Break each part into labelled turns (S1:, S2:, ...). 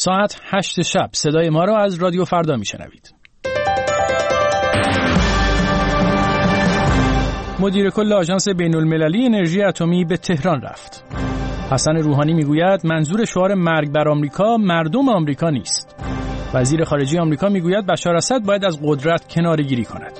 S1: ساعت 8 شب صدای ما را از رادیو فردا میشنوید. مدیر کل آژانس بین‌المللی انرژی اتمی به تهران رفت. حسن روحانی میگوید منظور شعار مرگ بر آمریکا مردم آمریکا نیست. وزیر خارجه آمریکا میگوید بشار اسد باید از قدرت کناره‌گیری کند.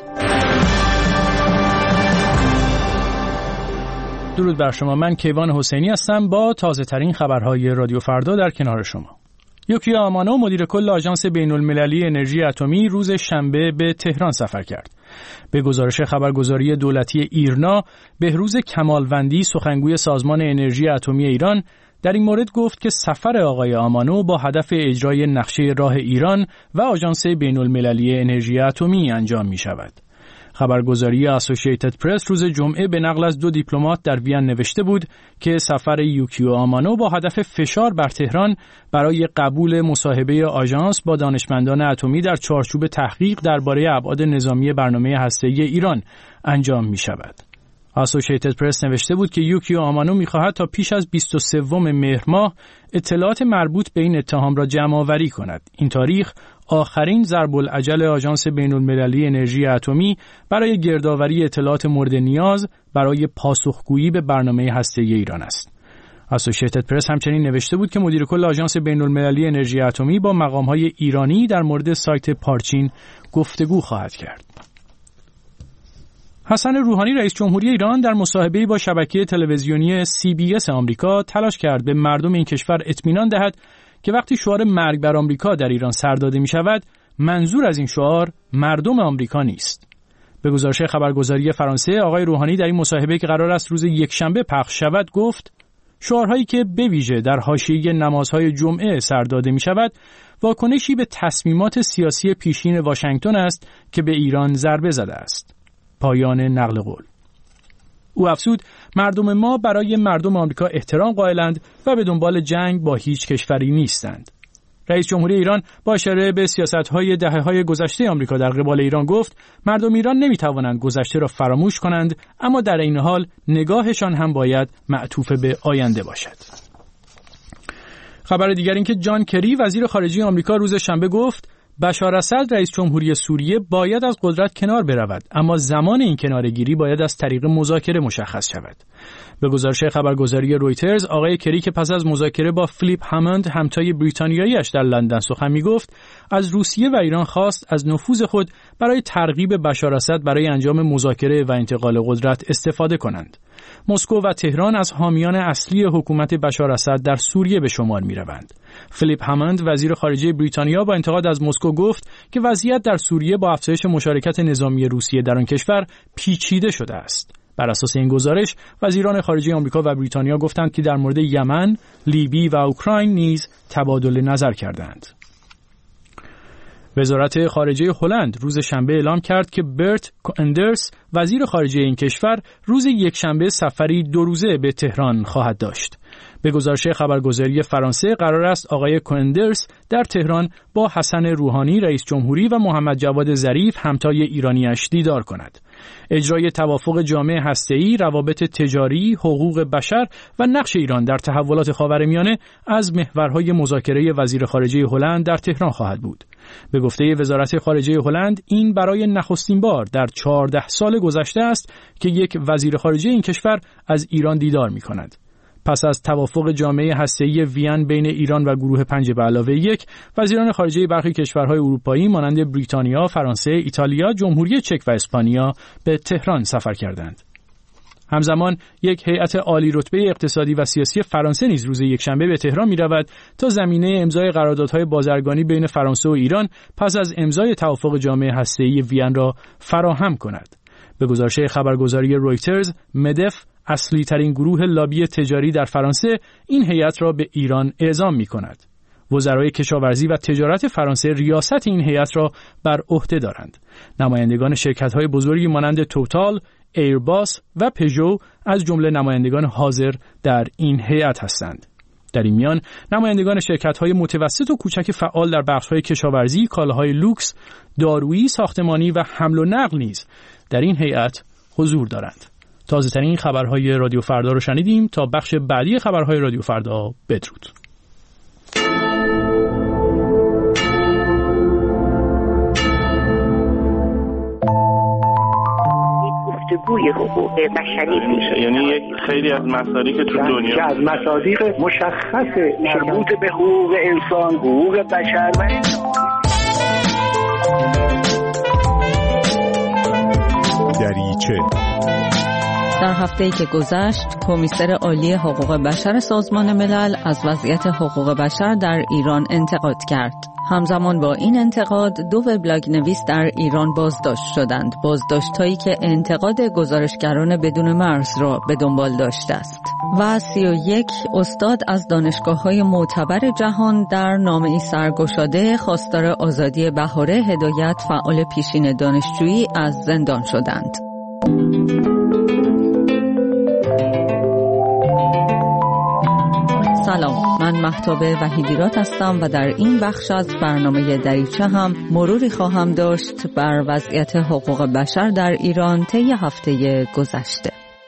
S1: درود بر شما، من کیوان حسینی هستم با تازه ترین خبرهای رادیو فردا در کنار شما. یوکیو آمانو مدیر کل آژانس بین‌المللی انرژی اتمی روز شنبه به تهران سفر کرد. به گزارش خبرگزاری دولتی ایرنا، بهروز کمالوندی سخنگوی سازمان انرژی اتمی ایران در این مورد گفت که سفر آقای آمانو با هدف اجرای نقشه راه ایران و آژانس بین‌المللی انرژی اتمی انجام می شود. خبرگزاری اسوسییتد پرس روز جمعه به نقل از 2 دیپلمات در وین نوشته بود که سفر یوکیو آمانو با هدف فشار بر تهران برای قبول مصاحبه آژانس با دانشمندان اتمی در چارچوب تحقیق درباره ابعاد نظامی برنامه هسته‌ای ایران انجام می شود. اسوسییتد پرس نوشته بود که یوکیو آمانو می‌خواهد تا پیش از 23 مهر ماه اطلاعات مربوط به این اتهام را جمع‌آوری کند. این تاریخ آخرین ضرب العجل آژانس بین‌المللی انرژی اتمی برای گردآوری اطلاعات مورد نیاز برای پاسخگویی به برنامه هسته‌ای ایران است. اسوسییتد پرس همچنین نوشته بود که مدیر کل آژانس بین‌المللی انرژی اتمی با مقام‌های ایرانی در مورد سایت پارچین گفتگو خواهد کرد. حسن روحانی رئیس جمهوری ایران در مصاحبه‌ای با شبکه تلویزیونی CBS آمریکا تلاش کرد به مردم این کشور اطمینان دهد که وقتی شعار مرگ بر آمریکا در ایران سر داده می شود، منظور از این شعار مردم آمریکا نیست. به گزارش خبرگزاری فرانسه، آقای روحانی در این مصاحبه که قرار است روز یکشنبه پخش شود گفت شعارهایی که به ویژه در حاشیه نمازهای جمعه سر داده می شود، واکنشی به تصمیمات سیاسی پیشین واشنگتن است که به ایران ضربه زده است. پایان نقل قول. او افزود مردم ما برای مردم آمریکا احترام قائلند و به دنبال جنگ با هیچ کشوری نیستند. رئیس جمهوری ایران با اشاره به سیاست‌های دهه‌های گذشته آمریکا در قبال ایران گفت مردم ایران نمی‌توانند گذشته را فراموش کنند، اما در این حال نگاهشان هم باید معطوف به آینده باشد. خبر دیگر این که جان کری وزیر خارجه آمریکا روز شنبه گفت بشار اسد رئیس جمهوری سوریه باید از قدرت کنار برود، اما زمان این کناره‌گیری باید از طریق مذاکره مشخص شود. به گزارش خبرگزاری رویترز، آقای کری که پس از مذاکره با فیلیپ هاموند همتای بریتانیایی‌اش در لندن سخن می‌گفت، از روسیه و ایران خواست از نفوذ خود برای ترغیب بشار اسد برای انجام مذاکره و انتقال قدرت استفاده کنند. مسکو و تهران از حامیان اصلی حکومت بشار اسد در سوریه به شمار می‌روند. فیلیپ هاموند وزیر خارجه بریتانیا با انتقاد از مسکو گفت که وضعیت در سوریه با افزایش مشارکت نظامی روسیه در آن کشور پیچیده شده است. بر اساس این گزارش، وزیران خارجه آمریکا و بریتانیا گفتند که در مورد یمن، لیبی و اوکراین نیز تبادل نظر کردند. وزارت خارجه هلند روز شنبه اعلام کرد که برت کوئندرس وزیر خارجه این کشور روز یکشنبه سفری 2 روزه به تهران خواهد داشت. به گزارش خبرگزاری فرانسه قرار است آقای کوئندرس در تهران با حسن روحانی رئیس جمهوری و محمد جواد ظریف همتای ایرانی‌اش دیدار کند. اجرای توافق جامع هسته‌ای، روابط تجاری، حقوق بشر و نقش ایران در تحولات خاورمیانه از محورهای مذاکره وزیر خارجه هلند در تهران خواهد بود. به گفته وزارت خارجه هلند، این برای نخستین بار در 14 سال گذشته است که یک وزیر خارجه این کشور از ایران دیدار می‌کند. پس از توافق جامعه هسته‌ای وین بین ایران و گروه 5+1، وزیران خارجه برخی کشورهای اروپایی مانند بریتانیا، فرانسه، ایتالیا، جمهوری چک و اسپانیا به تهران سفر کردند. همزمان یک هیئت عالی رتبه اقتصادی و سیاسی فرانسه نیز روز یکشنبه به تهران می‌رود تا زمینه امضای قراردادهای بازرگانی بین فرانسه و ایران پس از امضای توافق جامعه هسته‌ای وین را فراهم کند. به گزارش خبرگزاری رویترز، مدف اصلی ترین گروه لابی تجاری در فرانسه این هیئت را به ایران اعزام می‌کند. وزرای کشاورزی و تجارت فرانسه ریاست این هیئت را بر عهده دارند. نمایندگان شرکت‌های بزرگی مانند توتال، ایرباس و پژو از جمله نمایندگان حاضر در این هیئت هستند. در این میان نمایندگان شرکت‌های متوسط و کوچک فعال در بخش‌های کشاورزی، کالاهای لوکس، دارویی، ساختمانی و حمل و نقل نیز در این هیئت حضور دارند. تازه‌ترین خبرهای رادیو فردا رو شنیدیم. تا بخش بعدی خبرهای رادیو فردا، بدرود.
S2: توی حقوق بشری پیش
S3: یعنی یک خیلی از مصادیق تو دنیا
S4: که از مصادیق مشخص مربوط به حقوق انسان، حقوق بشر و
S5: دریچه.
S6: در هفته‌ای که گذشت، کمیسر عالی حقوق بشر سازمان ملل از وضعیت حقوق بشر در ایران انتقاد کرد. همزمان با این انتقاد، 2 وبلاگ نویس در ایران بازداشت شدند. بازداشت‌هایی که انتقاد گزارشگران بدون مرز را به دنبال داشته است. و 31 استاد از دانشگاه‌های معتبر جهان در نامه‌ای سرگشاده خواستار آزادی بهاره هدایت، فعال پیشین دانشجویی، از زندان شدند. سلام، من مهتاب وحیدیرات هستم و در این بخش از برنامه دریچه هم مروری خواهم داشت بر وضعیت حقوق بشر در ایران طی هفته گذشته.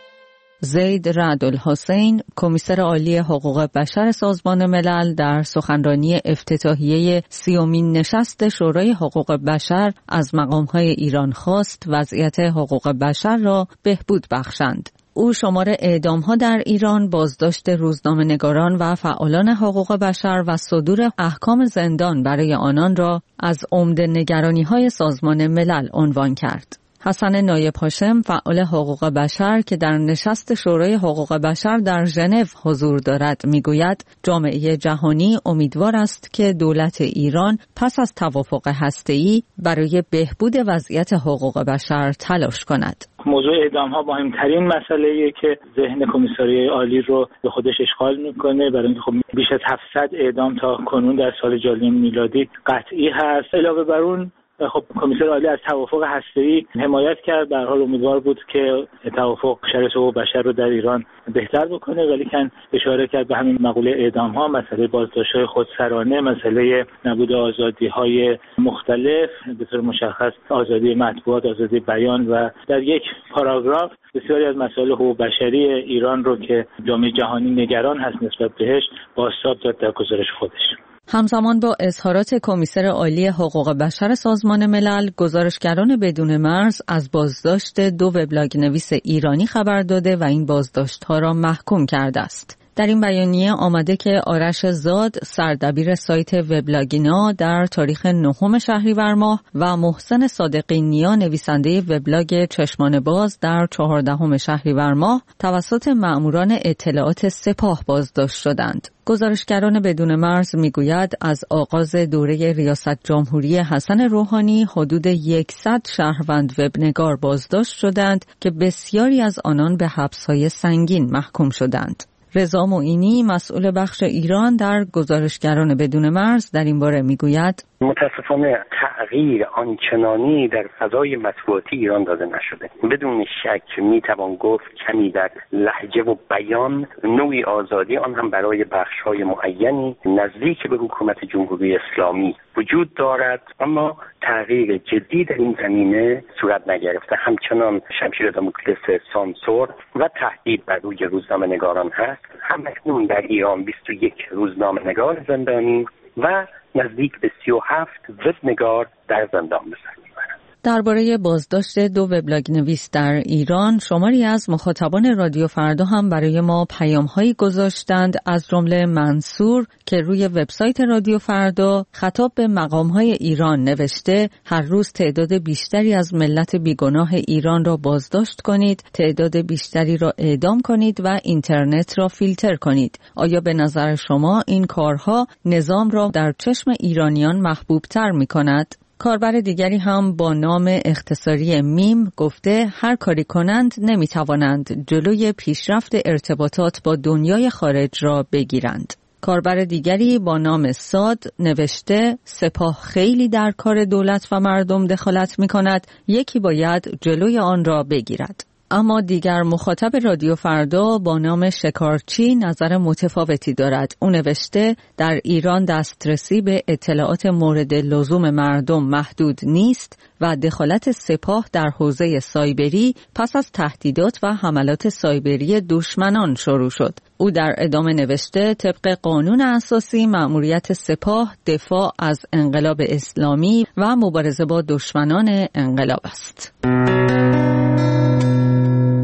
S6: زید رعدالحسین، کمیسر عالی حقوق بشر سازمان ملل، در سخنرانی افتتاحیه 30مین نشست شورای حقوق بشر از مقام‌های ایران خواست وضعیت حقوق بشر را بهبود بخشند. او شمار اعدام‌ها در ایران، بازداشت روزنامه‌نگاران و فعالان حقوق بشر و صدور احکام زندان برای آنان را از عمده نگرانی‌های سازمان ملل عنوان کرد. حسن نایب هاشم، فعال حقوق بشر که در نشست شورای حقوق بشر در ژنو حضور دارد، میگوید جامعه جهانی امیدوار است که دولت ایران پس از توافق هسته‌ای برای بهبود وضعیت حقوق بشر تلاش کند.
S7: موضوع اعدام‌ها مهمترین مسئله‌ایه که ذهن کمیساریای عالی رو به خودش اشغال میکنه، برای اینکه خب بیش از 700 اعدام تا کنون در سال جاری میلادی قطعی هست. علاوه بر اون خب کمیسر عالی از توافق هسته‌ای حمایت کرد، به هر حال امیدوار بود که توافق شرایط حقوق بشر رو در ایران بهتر بکنه، ولی کن اشاره کرد به همین مقوله اعدام‌ها، مسئله بازداشت‌های خودسرانه، مسئله نبود آزادی‌های مختلف، به طور مشخص آزادی مطبوعات، آزادی بیان، و در یک پاراگراف بسیاری از مسائل حقوق بشری ایران رو که جامعه جهانی نگران هست نسبت بهش بازتاب داد در گزارش خودش.
S6: همزمان با اظهارات کمیسر عالی حقوق بشر سازمان ملل، گزارشگران بدون مرز از بازداشت 2 وبلاگ نویس ایرانی خبر داده و این بازداشت‌ها را محکوم کرده است. در این بیانیه آمده که آرش زاد، سردبیر سایت وبلاگینا، در تاریخ 9 شهریور ماه و محسن صادقی نیا، نویسنده وبلاگ چشمان باز، در 14 شهریور ماه توسط مأموران اطلاعات سپاه بازداشت شدند. گزارشگران بدون مرز میگوید از آغاز دوره ریاست جمهوری حسن روحانی حدود 100 شهروند وبنگار بازداشت شدند که بسیاری از آنان به حبس‌های سنگین محکوم شدند. رضا معینی، مسئول بخش ایران در گزارشگران بدون مرز، در این باره میگوید
S4: متاسفانه تغییر آنچنانی در فضای مطبوعاتی ایران داده نشده. بدون شک میتوان گفت کمی در لهجه و بیان نوعی آزادی، آن هم برای بخش‌های معینی نزدیک به حکومت جمهوری اسلامی وجود دارد، اما تغییر جدی در این زمینه صورت نگرفته. همچنان شمشیر داموکلس سانسور و تهدید بر روی روزنامه‌نگاران هست. همکنون در ایران 21 روزنامه‌نگار زندانی و نزدیک به 37 وبنگار در زندان به سر میبرند.
S6: درباره بازداشت 2 وبلاگ نویس در ایران، شماری از مخاطبان رادیو فردا هم برای ما پیام‌هایی گذاشتند، از جمله منصور که روی وبسایت رادیو فردا خطاب به مقام‌های ایران نوشته: هر روز تعداد بیشتری از ملت بیگناه ایران را بازداشت کنید، تعداد بیشتری را اعدام کنید و اینترنت را فیلتر کنید. آیا به نظر شما این کارها نظام را در چشم ایرانیان محبوب‌تر می‌کند؟ کاربر دیگری هم با نام اختصاری میم گفته هر کاری کنند نمیتوانند جلوی پیشرفت ارتباطات با دنیای خارج را بگیرند. کاربر دیگری با نام ساد نوشته سپاه خیلی در کار دولت و مردم دخالت می کند، یکی باید جلوی آن را بگیرد. اما دیگر مخاطب رادیو فردا با نام شکارچی نظر متفاوتی دارد. او نوشته در ایران دسترسی به اطلاعات مورد لزوم مردم محدود نیست و دخالت سپاه در حوزه سایبری پس از تهدیدات و حملات سایبری دشمنان شروع شد. او در ادامه نوشته طبق قانون اساسی مأموریت سپاه دفاع از انقلاب اسلامی و مبارزه با دشمنان انقلاب است.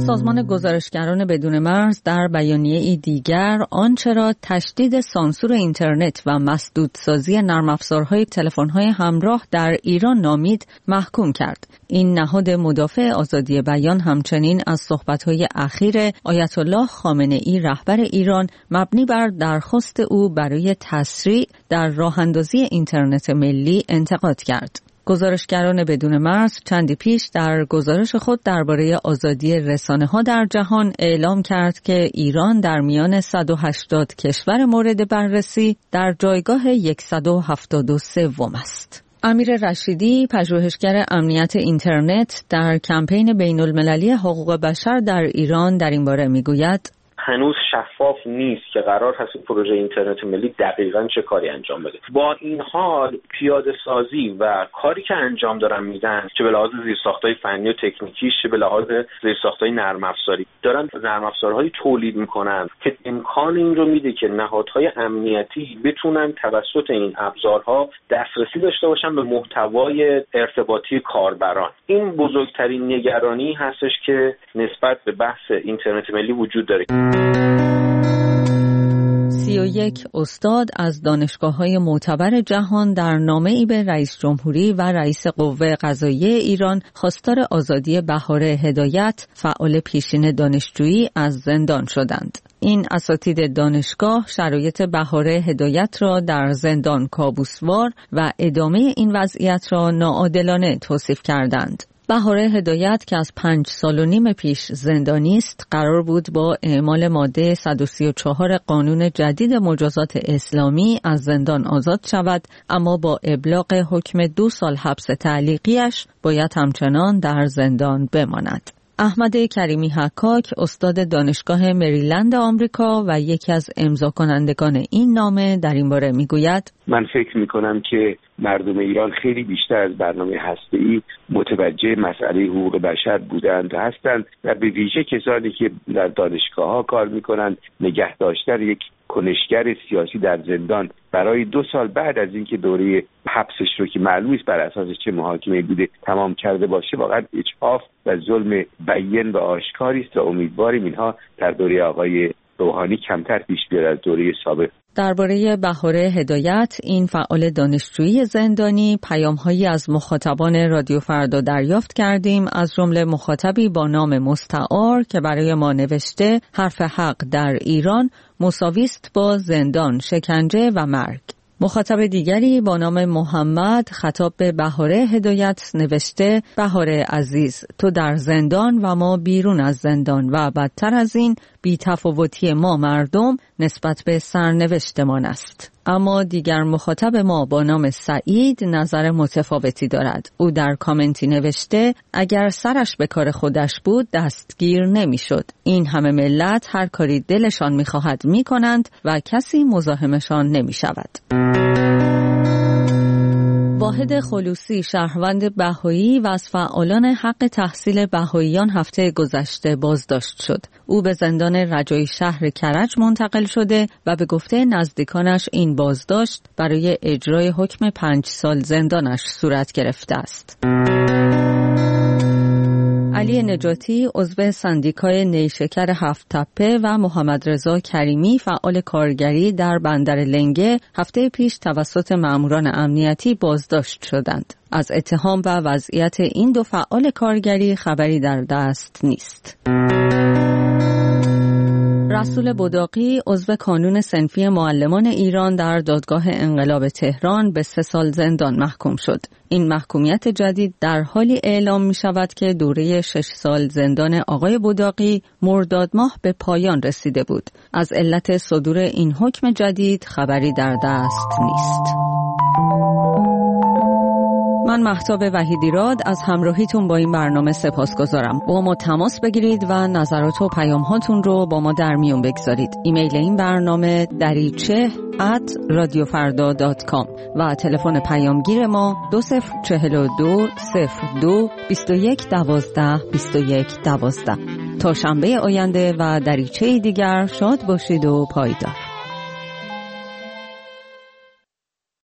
S6: سازمان گزارشگران بدون مرز در بیانیه‌ای دیگر آنچه را تشدید سانسور اینترنت و مسدودسازی نرم افزارهای تلفن‌های همراه در ایران نامید محکوم کرد. این نهاد مدافع آزادی بیان همچنین از صحبت‌های اخیر آیت الله خامنه‌ای رهبر ایران مبنی بر درخواست او برای تسریع در راه‌اندازی اینترنت ملی انتقاد کرد. گزارشگران بدون مرز چندی پیش در گزارش خود درباره آزادی رسانه‌ها در جهان اعلام کرد که ایران در میان 180 کشور مورد بررسی در جایگاه 173 است. امیر رشیدی، پژوهشگر امنیت اینترنت در کمپین بین‌المللی حقوق بشر در ایران در این باره میگوید:
S8: هنوز شفاف نیست که قرار هست پروژه اینترنت ملی دقیقاً چه کاری انجام بده. با این حال پیاده سازی و کاری که انجام دارن میدن، چه به لحاظ زیرساخت‌های فنی و تکنیکی، چه به لحاظ زیرساخت‌های نرم افزاری، دارن نرم افزارهایی تولید میکنن که امکان این رو میده که نهادهای امنیتی بتونن توسط این ابزارها دسترسی داشته باشن به محتوای ارتباطی کاربران. این بزرگترین نگرانی هستش که نسبت به بحث اینترنت ملی وجود داره.
S6: 31 استاد از دانشگاه‌های معتبر جهان در نامه‌ای به رئیس جمهوری و رئیس قوه قضاییه ایران خواستار آزادی بهاره هدایت، فعال پیشین دانشجویی، از زندان شدند. این اساتید دانشگاه شرایط بهاره هدایت را در زندان کابوسوار و ادامه این وضعیت را ناعادلانه توصیف کردند. بهاره هدایت که از 5 سال و نیم پیش زندانی است، قرار بود با اعمال ماده 134 قانون جدید مجازات اسلامی از زندان آزاد شود، اما با ابلاغ حکم 2 سال حبس تعلیقیش باید همچنان در زندان بماند. احمد کریمی حکاک، استاد دانشگاه مریلند آمریکا و یکی از امضا کنندگان این نامه، در این باره میگوید:
S9: من فکر میکنم که مردم ایران خیلی بیشتر از برنامه هسته‌ای متوجه مسئله حقوق بشر بودند و هستند و به ویژه کسانی که در دانشگاه‌ها کار میکنند نگه داشتن یک کنشگر سیاسی در زندان برای 2 سال بعد از اینکه دوره حبسش رو که معلوم است بر اساس چه محاکمه‌ای بوده تمام کرده باشه، واقعا اجحاف و ظلم بیان و آشکاری است و امیدواریم اینها در دوره آقای روحانی کمتر پیش بیاد از دوره سابق.
S6: درباره بهاره هدایت، این فعال دانشجویی زندانی، پیام‌هایی از مخاطبان رادیو فردا دریافت کردیم، از جمله مخاطبی با نام مستعار که برای ما نوشته حرف حق در ایران مساوی است با زندان، شکنجه و مرگ. مخاطب دیگری با نام محمد خطاب به بهاره هدایت نوشته: بهاره عزیز، تو در زندان و ما بیرون از زندان و بدتر از این بی‌تفاوتی ما مردم نسبت به سرنوشتمان است. اما دیگر مخاطب ما با نام سعید نظر متفاوتی دارد. او در کامنتی نوشته: اگر سرش به کار خودش بود دستگیر نمی‌شد. این همه ملت هر کاری دلشان می‌خواهد می‌کنند و کسی مزاحمشان نمی‌شود. واحد خلوصی، شهروند بهایی و از فعالان حق تحصیل بهاییان، هفته گذشته بازداشت شد. او به زندان رجایی شهر کرج منتقل شده و به گفته نزدیکانش این بازداشت برای اجرای حکم 5 سال زندانش صورت گرفته است. علی نجاتی، عضو سندیکای نیشکر 7 تپه و محمد رضا کریمی، فعال کارگری در بندر لنگه، هفته پیش توسط ماموران امنیتی بازداشت شدند. از اتهام و وضعیت این 2 فعال کارگری خبری در دست نیست. رسول بداقی، عضو کانون صنفی معلمان ایران، در دادگاه انقلاب تهران به 3 سال زندان محکوم شد. این محکومیت جدید در حالی اعلام می شود که دوره 6 سال زندان آقای بداقی مرداد ماه به پایان رسیده بود. از علت صدور این حکم جدید خبری در دست نیست. من مهتاب وحیدیراد از همراهیتون با این برنامه سپاسگزارم. با ما تماس بگیرید و نظرات و پیام‌هاتون رو با ما در میون بگذارید. ایمیل این برنامه dariche@radiofarda.com و تلفن پیامگیر ما 2042 02 21 12 21 12. تا شنبه آینده و دریچه دیگر شاد باشید و پایدار.